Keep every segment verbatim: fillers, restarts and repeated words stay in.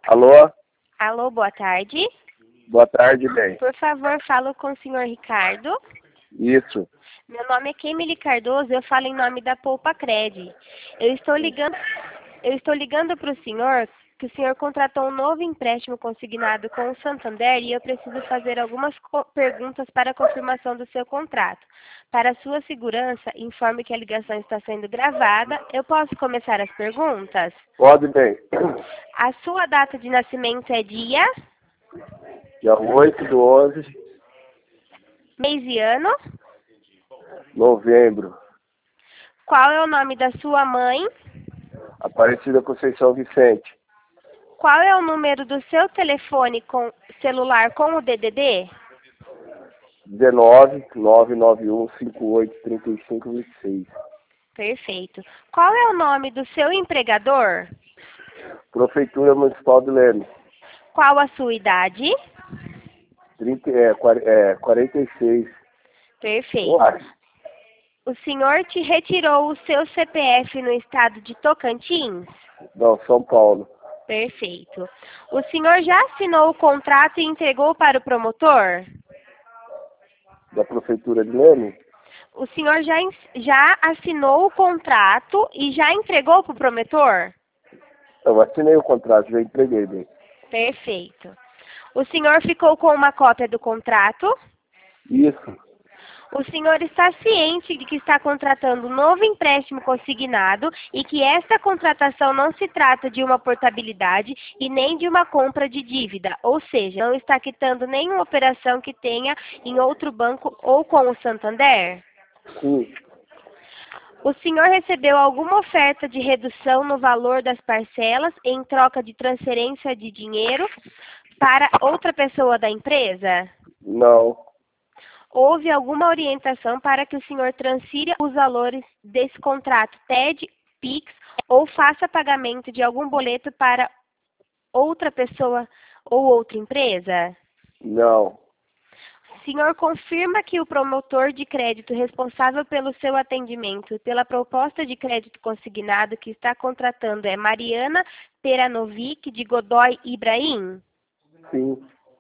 Alô? Alô, boa tarde. Boa tarde, bem. Por favor, falo com o senhor Ricardo. Isso. Meu nome é Kemily Cardoso, eu falo em nome da Poupa Cred. Eu estou ligando, eu estou ligando para o senhor que o senhor contratou um novo empréstimo consignado com o Santander e eu preciso fazer algumas perguntas para a confirmação do seu contrato. Para sua segurança, informe que a ligação está sendo gravada. Eu posso começar as perguntas? Pode, bem. A sua data de nascimento é dia, Dia oito do onze, mês e ano? novembro. Qual é o nome da sua mãe? Aparecida Conceição Vicente. Qual é o número do seu telefone com celular com o D D D? dezenove, nove nove um, cinco oito, trinta e cinco, vinte e seis. Perfeito. Qual é o nome do seu empregador? Prefeitura Municipal de Leme. Qual a sua idade? trinta, é, quar- é, quarenta e seis. Perfeito. Uai, O senhor te retirou o seu C P F no estado de Tocantins? não, São Paulo. Perfeito. O senhor já assinou o contrato e entregou para o promotor? Da Prefeitura de Leme? O senhor já, já assinou o contrato e já entregou para o promotor? Eu assinei o contrato, já entreguei, bem. Perfeito. O senhor ficou com uma cópia do contrato? Isso. O senhor está ciente de que está contratando um novo empréstimo consignado e que esta contratação não se trata de uma portabilidade e nem de uma compra de dívida, ou seja, não está quitando nenhuma operação que tenha em outro banco ou com o Santander? Sim. O senhor recebeu alguma oferta de redução no valor das parcelas em troca de transferência de dinheiro para outra pessoa da empresa? Não. Houve alguma orientação para que o senhor transfira os valores desse contrato T E D, Pix ou faça pagamento de algum boleto para outra pessoa ou outra empresa? Não. O senhor confirma que o promotor de crédito responsável pelo seu atendimento e pela proposta de crédito consignado que está contratando é Mariana Peranovic, de Godoy Ibrahim? Sim.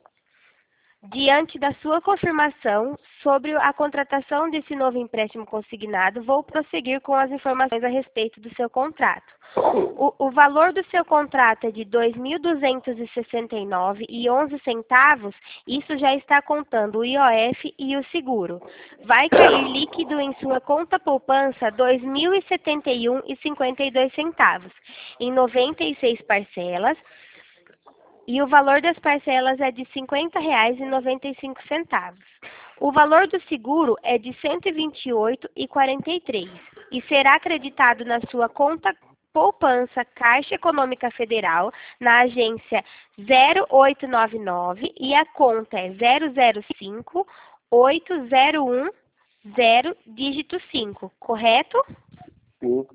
Diante da sua confirmação sobre a contratação desse novo empréstimo consignado, vou prosseguir com as informações a respeito do seu contrato. O, o valor do seu contrato é de dois mil duzentos e sessenta e nove reais e onze centavos. Isso já está contando o I O F e o seguro. Vai cair líquido em sua conta poupança dois mil e setenta e um reais e cinquenta e dois centavos, em noventa e seis parcelas. E o valor das parcelas é de cinquenta reais e noventa e cinco centavos. O valor do seguro é de cento e vinte e oito reais e quarenta e três centavos e será acreditado na sua conta poupança Caixa Econômica Federal, na agência zero oito nove nove e a conta é zero zero cinco, oito zero um zero, dígito cinco, correto? Sim.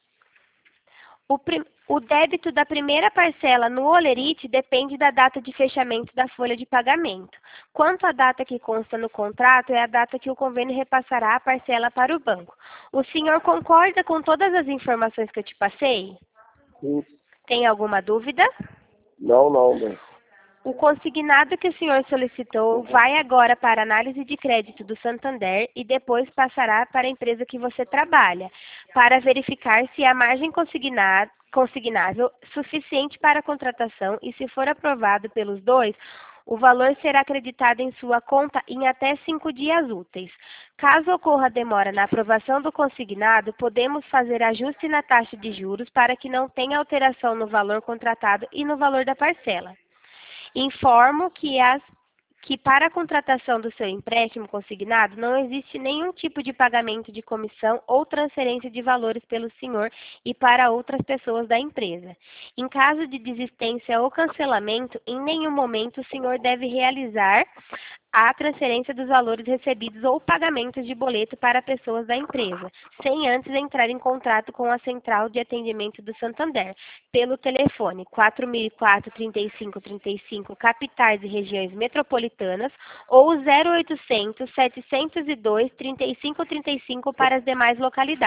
O, prim... o débito da primeira parcela no Olerite depende da data de fechamento da folha de pagamento. Quanto à data que consta no contrato, é a data que o convênio repassará a parcela para o banco. O senhor concorda com todas as informações que eu te passei? Sim. Tem alguma dúvida? Não, não, bem. O consignado que o senhor solicitou vai agora para a análise de crédito do Santander e depois passará para a empresa que você trabalha, para verificar se há margem consignada, consignável suficiente para a contratação e, se for aprovado pelos dois, o valor será acreditado em sua conta em até cinco dias úteis. Caso ocorra demora na aprovação do consignado, podemos fazer ajuste na taxa de juros para que não tenha alteração no valor contratado e no valor da parcela. Informo que, as, que para a contratação do seu empréstimo consignado não existe nenhum tipo de pagamento de comissão ou transferência de valores pelo senhor e para outras pessoas da empresa. Em caso de desistência ou cancelamento, em nenhum momento o senhor deve realizar a transferência dos valores recebidos ou pagamentos de boleto para pessoas da empresa, sem antes entrar em contrato com a Central de Atendimento do Santander, pelo telefone quatro mil e quatro, trinta e cinco, trinta e cinco, capitais e regiões metropolitanas, ou zero oitocentos, setecentos e dois, trinta e cinco, trinta e cinco para as demais localidades.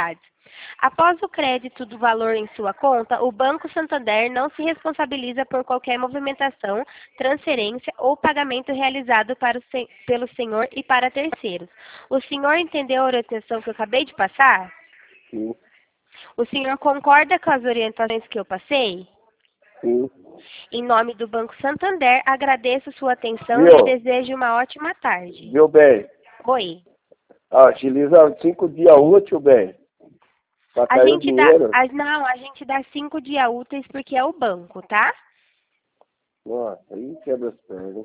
Após o crédito do valor em sua conta, o Banco Santander não se responsabiliza por qualquer movimentação, transferência ou pagamento realizado para o sen- pelo senhor e para terceiros. O senhor entendeu a orientação que eu acabei de passar? Sim, O senhor concorda com as orientações que eu passei? sim. Em nome do Banco Santander, agradeço sua atenção e Viu? lhe desejo uma ótima tarde. Viu, bem? Oi. Ah, utiliza cinco dias úteis, bem. Pra A cair o gente dá, dinheiro. a- não, a gente dá cinco dias úteis porque é o banco, tá? Nossa, aí quebra as pernas.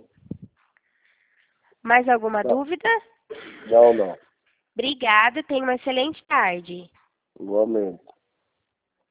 Mais alguma Não, dúvida? não, não. Obrigada, tenha uma excelente tarde. Igualmente.